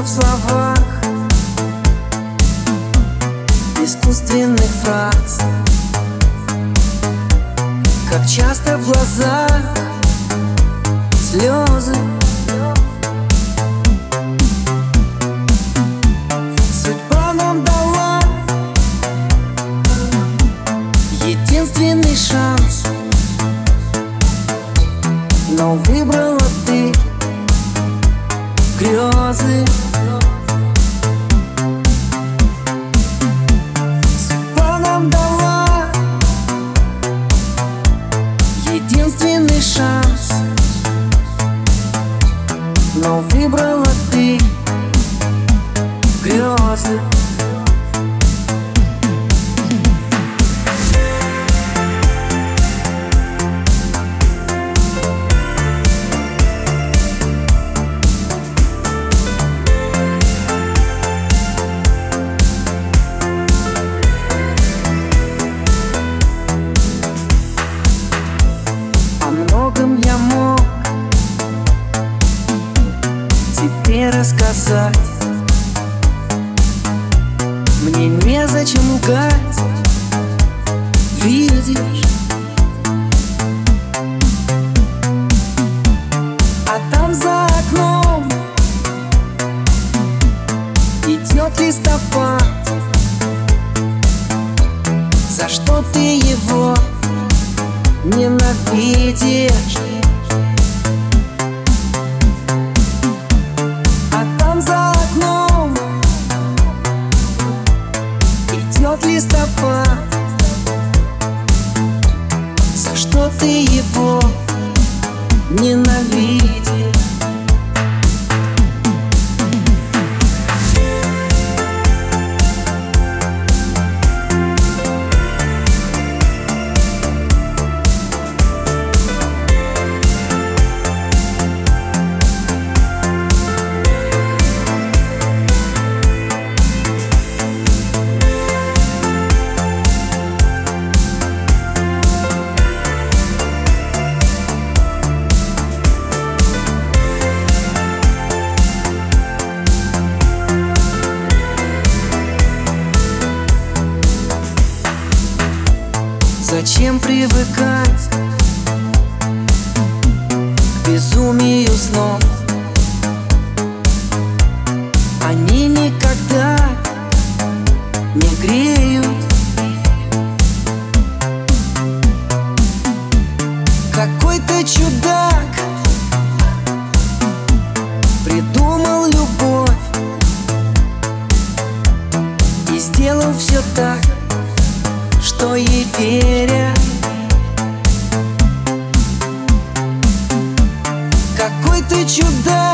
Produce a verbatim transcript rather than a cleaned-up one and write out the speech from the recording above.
в словах, искусственных фраз. Как часто в глазах слезы. Судьба нам дала единственный шанс, но выбрала ты грезы. Судьба нам дала единственный шанс, но выбрала ты грезы. О многом я мог тебе рассказать. Мне незачем лгать, видишь. А там за окном идет листопад. За что ты его ненавидишь? А там за окном идет листопад. За что ты его ненавидишь? Зачем привыкать к безумию снов? Они никогда не греют. Какой-то чудак придумал любовь и сделал все так, что ей верят. Какой ты чудак